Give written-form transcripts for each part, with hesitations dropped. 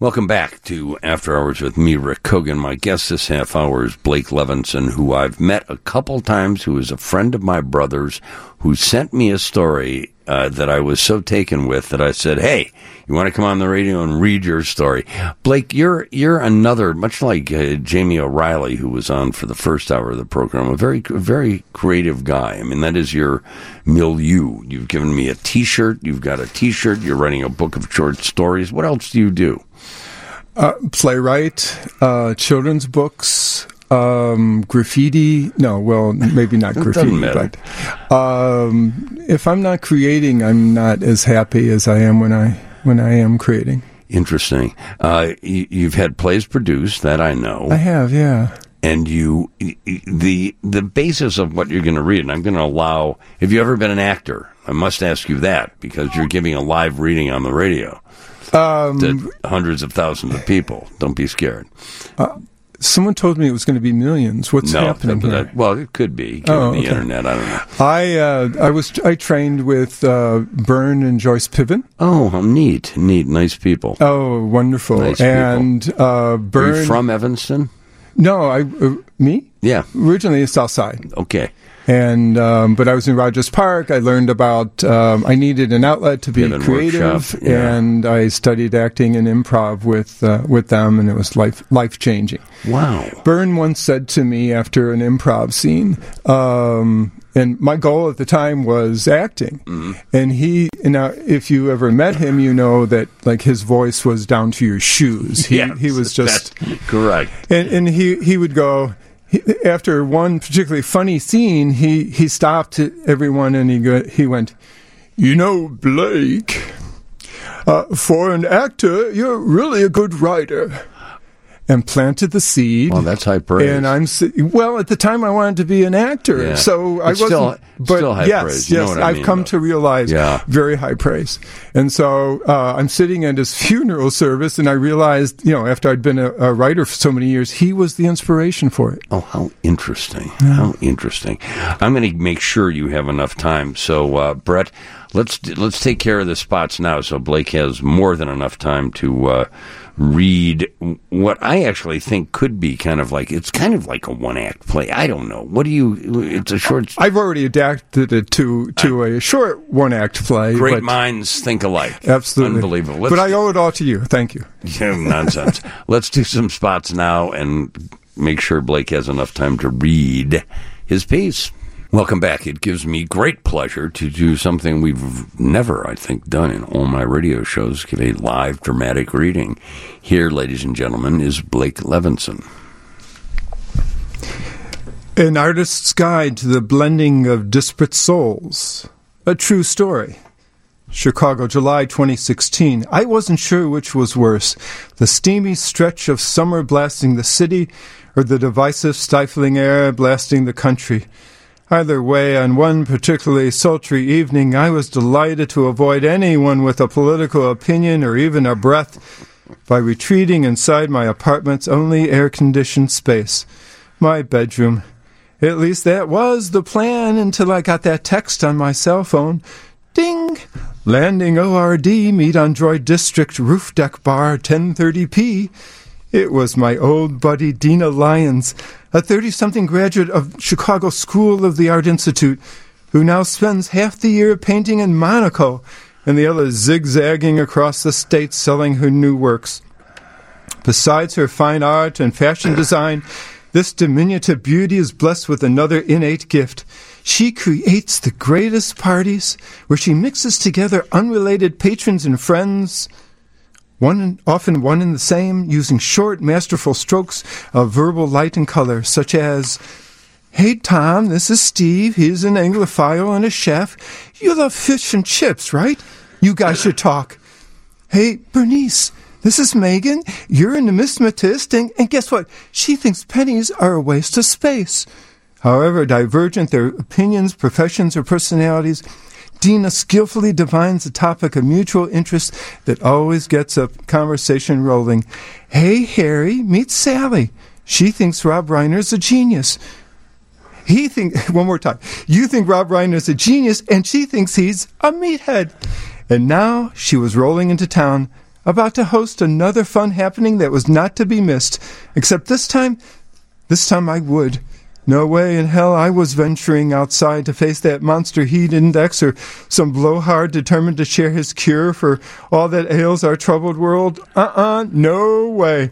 Welcome back to After Hours with me, Rick Kogan. My guest this half hour is Blake Levinson, who I've met a couple times, who is a friend of my brother's, who sent me a story that I was so taken with that I said, hey, you want to come on the radio and read your story? Blake, you're another, much like Jamie O'Reilly, who was on for the first hour of the program, a very creative guy. I mean, that is your milieu. You've given me a T-shirt. You've got a T-shirt. You're writing a book of short stories. What else do you do? Playwright, children's books, graffiti. No, well, maybe not graffiti, but if I'm not creating, I'm not as happy as I am when I am creating. Interesting. You've had plays produced, that I know. I have, yeah. And the basis of what you're going to read, and I'm going to allow, have you ever been an actor? I must ask you that, because you're giving a live reading on the radio. To hundreds of thousands of people. Don't be scared. Someone told me it was going to be millions. What's happening here? Well, it could be, given the internet. I don't know. I trained with Byrne and Joyce Piven. Oh, how neat. Nice people. Oh, wonderful. Nice and people. Byrne. Are you from Evanston? No, me? Yeah. Originally South Side. Okay. And but I was in Rogers Park. I learned about I needed an outlet to be creative, and I studied acting and improv with them, and it was life changing. Wow! Byrne once said to me after an improv scene, and my goal at the time was acting, and if you ever met him, you know that like his voice was down to your shoes. He was just correct, and he would go. After one particularly funny scene, he stopped everyone and he went, "You know, Blake, for an actor, you're really a good writer." And planted the seed. Well, that's high praise. And at the time I wanted to be an actor, so I wasn't. Still high praise. You know what I mean, I've come to realize very high praise. And so I'm sitting at his funeral service, and I realized, after I'd been a writer for so many years, he was the inspiration for it. Oh, how interesting! Yeah. How interesting. I'm going to make sure you have enough time. So, Brett, let's take care of the spots now, so Blake has more than enough time to read what I actually think could be kind of like a one-act play. I don't know. It's a short... I've already adapted it to a short one-act play. Great minds think alike. Absolutely. Unbelievable. But I owe it all to you. Thank you. Yeah, nonsense. Let's do some spots now and make sure Blake has enough time to read his piece. Welcome back. It gives me great pleasure to do something we've never, I think, done in all my radio shows, give a live dramatic reading. Here, ladies and gentlemen, is Blake Levinson. An Artist's Guide to the Blending of Disparate Souls. A True Story. Chicago, July 2016. I wasn't sure which was worse, the steamy stretch of summer blasting the city or the divisive, stifling air blasting the country. Either way, on one particularly sultry evening, I was delighted to avoid anyone with a political opinion or even a breath by retreating inside my apartment's only air-conditioned space, my bedroom. At least that was the plan until I got that text on my cell phone. Ding! Landing ORD, meet on Droid District, roof deck bar, 10:30 It was my old buddy Dina Lyons, a 30-something graduate of Chicago School of the Art Institute, who now spends half the year painting in Monaco and the other zigzagging across the state selling her new works. Besides her fine art and fashion design, this diminutive beauty is blessed with another innate gift. She creates the greatest parties where she mixes together unrelated patrons and friends, often one and the same, using short, masterful strokes of verbal light and color, such as, "Hey, Tom, this is Steve. He's an Anglophile and a chef. You love fish and chips, right? You guys should talk. Hey, Bernice, this is Megan. You're a numismatist, and guess what? She thinks pennies are a waste of space." However divergent their opinions, professions, or personalities, Dina skillfully defines a topic of mutual interest that always gets a conversation rolling. "Hey, Harry, meet Sally. She thinks Rob Reiner's a genius. One more time. You think Rob Reiner's a genius, and she thinks he's a meathead." And now she was rolling into town, about to host another fun happening that was not to be missed. Except this time I would. No way in hell I was venturing outside to face that monster heat index or some blowhard determined to share his cure for all that ails our troubled world. No way.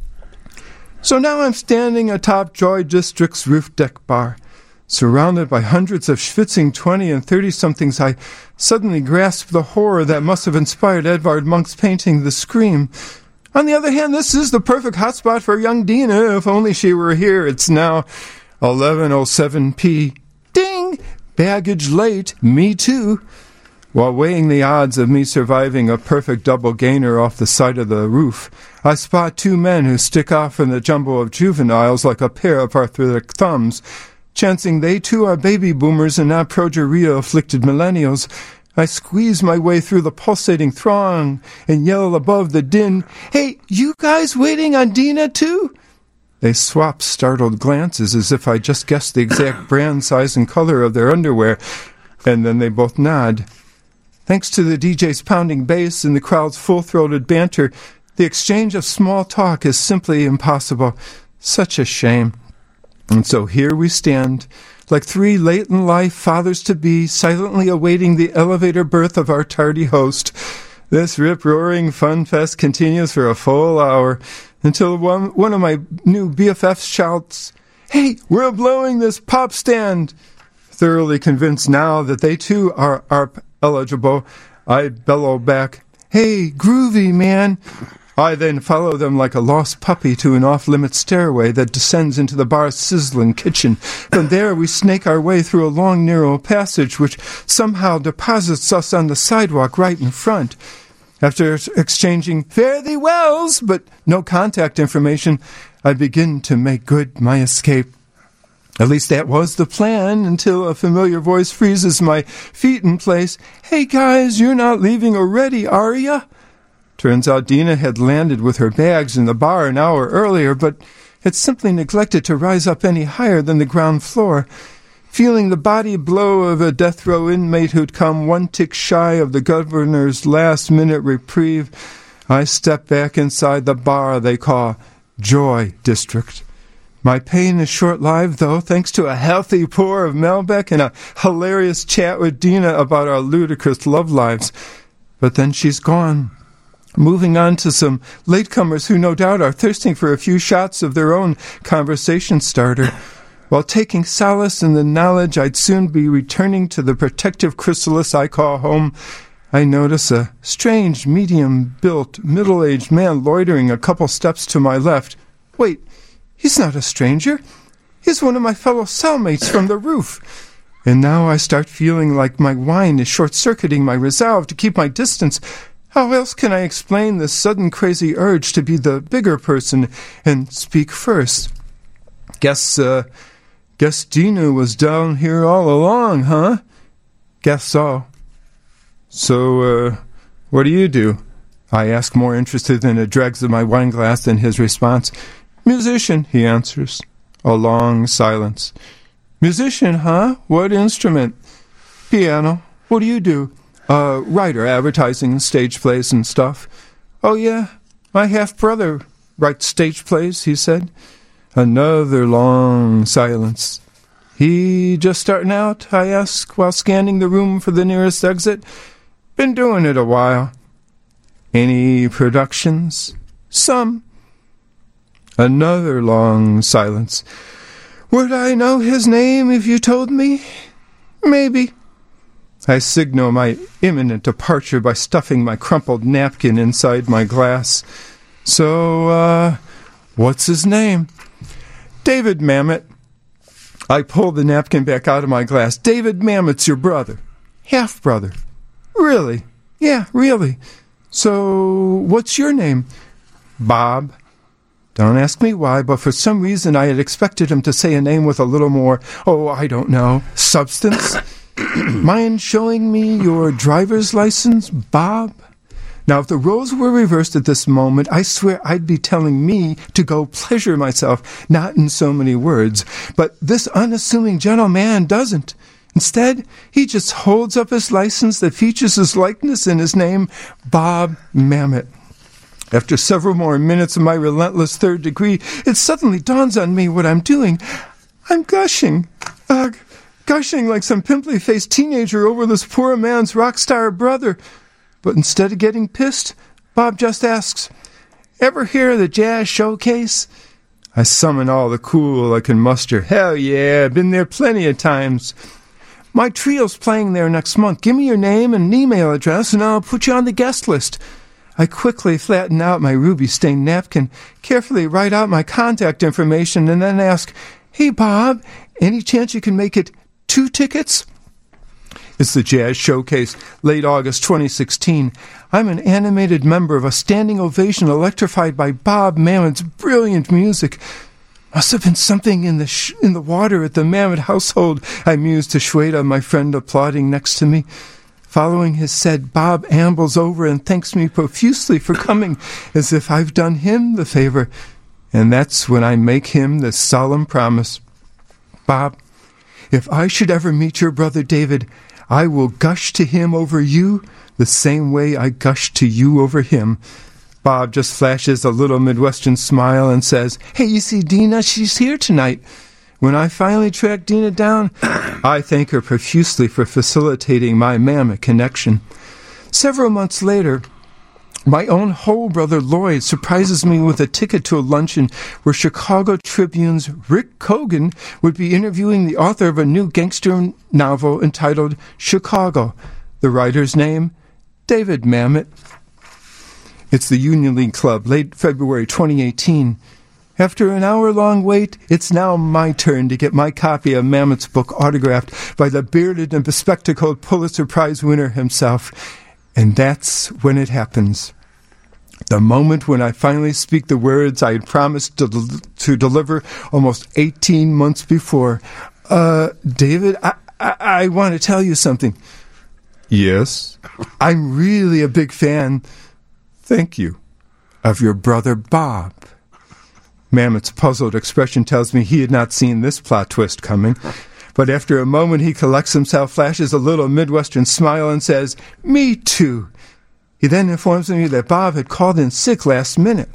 So now I'm standing atop Joy District's roof deck bar. Surrounded by hundreds of schwitzing 20 and 30-somethings, I suddenly grasped the horror that must have inspired Edvard Munch's painting The Scream. On the other hand, this is the perfect hotspot for young Dina. If only she were here. It's now 11:07 p. Ding! Baggage late. Me too. While weighing the odds of me surviving a perfect double gainer off the side of the roof, I spot two men who stick off in the jumble of juveniles like a pair of arthritic thumbs. Chancing they too are baby boomers and not progeria-afflicted millennials, I squeeze my way through the pulsating throng and yell above the din, "Hey, you guys waiting on Dina too?" They swap startled glances as if I just guessed the exact brand, size, and color of their underwear, and then they both nod. Thanks to the DJ's pounding bass and the crowd's full-throated banter, the exchange of small talk is simply impossible. Such a shame. And so here we stand, like three late-in-life fathers-to-be, silently awaiting the elevator berth of our tardy host. This rip-roaring fun fest continues for a full hour, until one of my new BFFs shouts, "Hey, we're blowing this pop stand!" Thoroughly convinced now that they too are ARP eligible, I bellow back, "Hey, groovy, man!" I then follow them like a lost puppy to an off-limits stairway that descends into the bar's sizzling kitchen. From there we snake our way through a long, narrow passage which somehow deposits us on the sidewalk right in front. After exchanging "Fare thee wells," but no contact information, I begin to make good my escape. At least that was the plan, until a familiar voice freezes my feet in place. "Hey guys, you're not leaving already, are ya?" Turns out Dina had landed with her bags in the bar an hour earlier, but had simply neglected to rise up any higher than the ground floor. Feeling the body blow of a death row inmate who'd come one tick shy of the governor's last-minute reprieve, I step back inside the bar they call Joy District. My pain is short-lived, though, thanks to a healthy pour of Malbec and a hilarious chat with Dina about our ludicrous love lives. But then she's gone. Moving on to some latecomers who no doubt are thirsting for a few shots of their own conversation starter. While taking solace in the knowledge I'd soon be returning to the protective chrysalis I call home, I notice a strange, medium-built, middle-aged man loitering a couple steps to my left. Wait, he's not a stranger. He's one of my fellow cellmates from the roof. And now I start feeling like my wine is short-circuiting my resolve to keep my distance. How else can I explain this sudden crazy urge to be the bigger person and speak first? Guess Dina was down here all along, huh? Guess so. So, what do you do? I ask, more interested in the dregs of my wine glass than his response. Musician, he answers. A long silence. Musician, huh? What instrument? Piano. What do you do? Writer, advertising, stage plays and stuff. Oh, yeah, my half-brother writes stage plays, he said. Another long silence. He just starting out, I ask, while scanning the room for the nearest exit. Been doing it a while. Any productions? Some. Another long silence. Would I know his name if you told me? Maybe. I signal my imminent departure by stuffing my crumpled napkin inside my glass. So, what's his name? David Mamet. I pull the napkin back out of my glass. David Mamet's your brother. Half-brother. Really? Yeah, really. So, what's your name? Bob. Don't ask me why, but for some reason I had expected him to say a name with a little more, I don't know, substance. Mind showing me your driver's license, Bob? Now, if the roles were reversed at this moment, I swear I'd be telling me to go pleasure myself, not in so many words. But this unassuming gentleman doesn't. Instead, he just holds up his license that features his likeness and his name, Bob Mamet. After several more minutes of my relentless third degree, it suddenly dawns on me what I'm doing. I'm gushing. Gushing like some pimply-faced teenager over this poor man's rock star brother. But instead of getting pissed, Bob just asks, "Ever hear of the Jazz Showcase?" I summon all the cool I can muster. "Hell yeah, been there plenty of times." "My trio's playing there next month. Give me your name and email address, and I'll put you on the guest list." I quickly flatten out my ruby-stained napkin, carefully write out my contact information, and then ask, "Hey, Bob, any chance you can make it 2 tickets?" It's the Jazz Showcase, late August 2016. I'm an animated member of a standing ovation electrified by Bob Mamet's brilliant music. Must have been something in the water at the Mamet household, I mused to Shweta, my friend applauding next to me. Following his said, Bob ambles over and thanks me profusely for coming, as if I've done him the favor. And that's when I make him this solemn promise. "Bob, if I should ever meet your brother David, I will gush to him over you the same way I gushed to you over him." Bob just flashes a little Midwestern smile and says, "Hey, you see Dina? She's here tonight." When I finally track Dina down, I thank her profusely for facilitating my Mamet connection. Several months later, my own whole brother Lloyd surprises me with a ticket to a luncheon where Chicago Tribune's Rick Kogan would be interviewing the author of a new gangster novel entitled Chicago. The writer's name, David Mamet. It's the Union League Club, late February 2018. After an hour-long wait, it's now my turn to get my copy of Mamet's book autographed by the bearded and bespectacled Pulitzer Prize winner himself. And that's when it happens. The moment when I finally speak the words I had promised to deliver almost 18 months before. David, I want to tell you something." "Yes?" "I'm really a big fan." "Thank you." "Of your brother Bob." Mamet's puzzled expression tells me he had not seen this plot twist coming. But after a moment he collects himself, flashes a little Midwestern smile, and says, "Me too." He then informs me that Bob had called in sick last minute.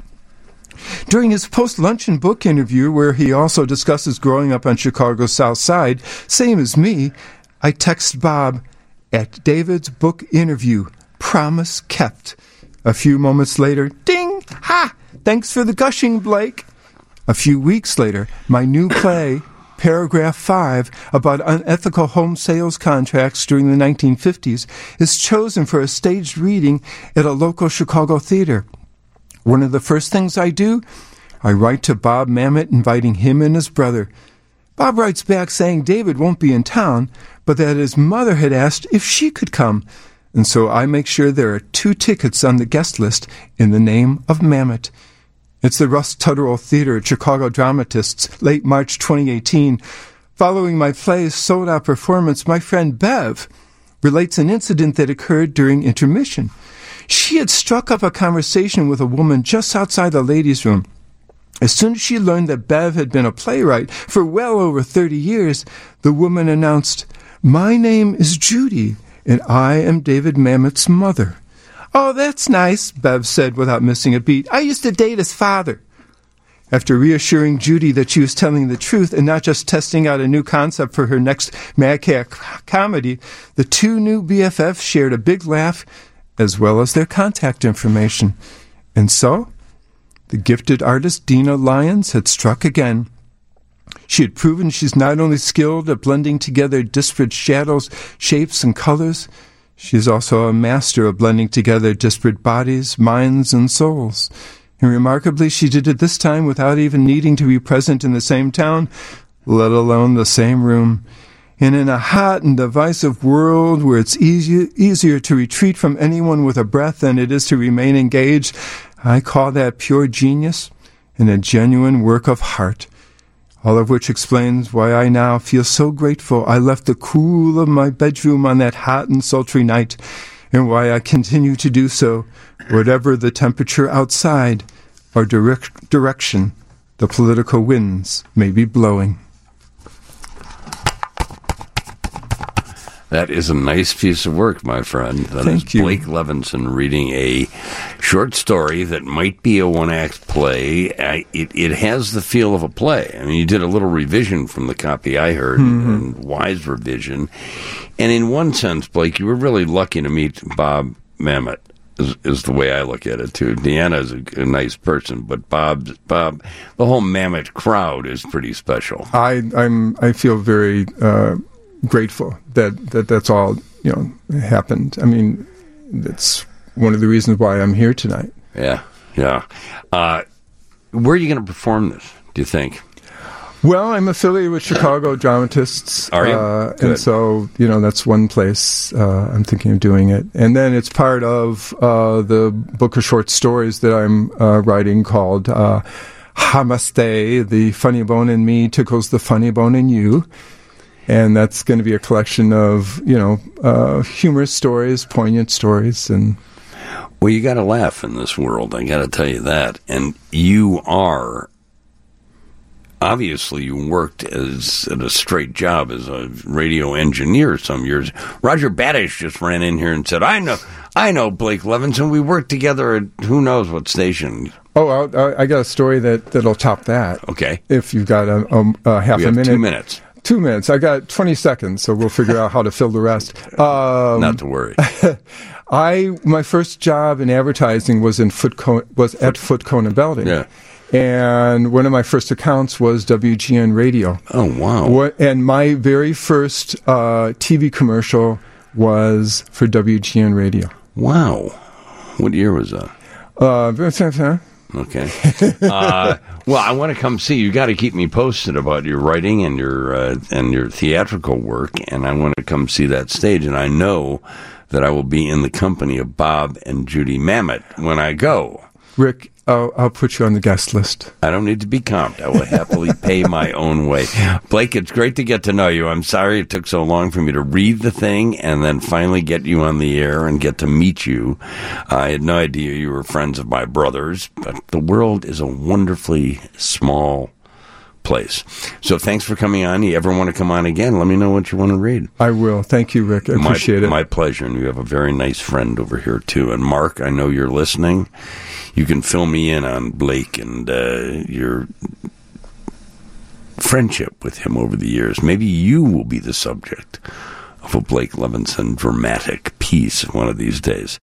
During his post-luncheon book interview, where he also discusses growing up on Chicago's South Side, same as me, I text Bob, "At David's book interview, promise kept." A few moments later, ding! Ha! Thanks for the gushing, Blake. A few weeks later, my new play, Paragraph 5, about unethical home sales contracts during the 1950s, is chosen for a staged reading at a local Chicago theater. One of the first things I do, I write to Bob Mamet inviting him and his brother. Bob writes back saying David won't be in town, but that his mother had asked if she could come, and so I make sure there are 2 tickets on the guest list in the name of Mamet. It's the Russ Tutterall Theater at Chicago Dramatists, late March 2018. Following my play's sold-out performance, my friend Bev relates an incident that occurred during intermission. She had struck up a conversation with a woman just outside the ladies' room. As soon as she learned that Bev had been a playwright for well over 30 years, the woman announced, "My name is Judy, and I am David Mamet's mother." "Oh, that's nice," Bev said without missing a beat. "I used to date his father." After reassuring Judy that she was telling the truth and not just testing out a new concept for her next madcap comedy, the 2 new BFFs shared a big laugh as well as their contact information. And so, the gifted artist Dina Lyons had struck again. She had proven she's not only skilled at blending together disparate shadows, shapes, and colors, she is also a master of blending together disparate bodies, minds, and souls. And remarkably, she did it this time without even needing to be present in the same town, let alone the same room. And in a hot and divisive world where it's easier to retreat from anyone with a breath than it is to remain engaged, I call that pure genius and a genuine work of heart. All of which explains why I now feel so grateful I left the cool of my bedroom on that hot and sultry night, and why I continue to do so, whatever the temperature outside or direction the political winds may be blowing. That is a nice piece of work, my friend. Thank you. Blake Levinson reading a short story that might be a one-act play. It has the feel of a play. I mean, you did a little revision from the copy I heard, and wise revision. And in one sense, Blake, you were really lucky to meet Bob Mamet, is the way I look at it, too. Deanna is a nice person, but Bob, the whole Mamet crowd is pretty special. I feel very grateful that's all happened. I mean, that's one of the reasons why I'm here tonight. Yeah. Where are you going to perform this, do you think? Well, I'm affiliated with Chicago Dramatists. Are you? And so, that's one place I'm thinking of doing it. And then it's part of the book of short stories that I'm writing called Hamaste, The Funny Bone in Me Tickles the Funny Bone in You. And that's going to be a collection of, humorous stories, poignant stories. And well, you got to laugh in this world. I got to tell you that. And you are... Obviously, you worked at a straight job as a radio engineer some years. Roger Badish just ran in here and said, I know Blake Levinson. We worked together at who knows what station. Oh, I got a story that'll top that. Okay. If you've got a half a minute. 2 minutes. 2 minutes. I got 20 seconds, so we'll figure out how to fill the rest. Not to worry. My first job in advertising was at Foot Kona Building. Yeah. And one of my first accounts was WGN Radio. Oh, wow. And my very first TV commercial was for WGN Radio. Wow. What year was that? Okay. Well, I want to come see you. Got to keep me posted about your writing and your theatrical work, and I want to come see that stage. And I know that I will be in the company of Bob and Judy Mamet when I go. Rick, I'll put you on the guest list. I don't need to be comped. I will happily pay my own way. Blake, it's great to get to know you. I'm sorry it took so long for me to read the thing and then finally get you on the air and get to meet you. I had no idea you were friends of my brother's, but the world is a wonderfully small place. So thanks for coming on. You ever want to come on again, let me know what you want to read. I will. Thank you, Rick. I appreciate it. My pleasure. And you have a very nice friend over here, too. And Mark, I know you're listening. You can fill me in on Blake and your friendship with him over the years. Maybe you will be the subject of a Blake Levinson dramatic piece one of these days.